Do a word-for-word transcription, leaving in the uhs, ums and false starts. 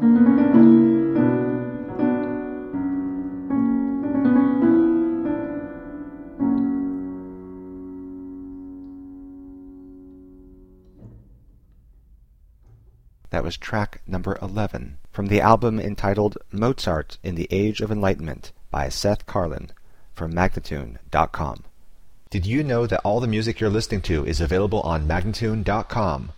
That was track number eleven from the album entitled Mozart in the Age of Enlightenment by Seth Karlin from Magnatune dot com. Did you know that all the music you're listening to is available on Magnatune dot com?